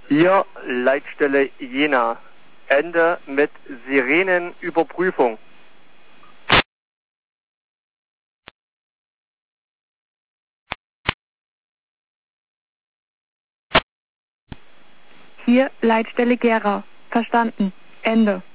Hier Leitstelle Jena. Ende mit Sirenenüberprüfung. Hier Leitstelle Gera. Verstanden. Ende.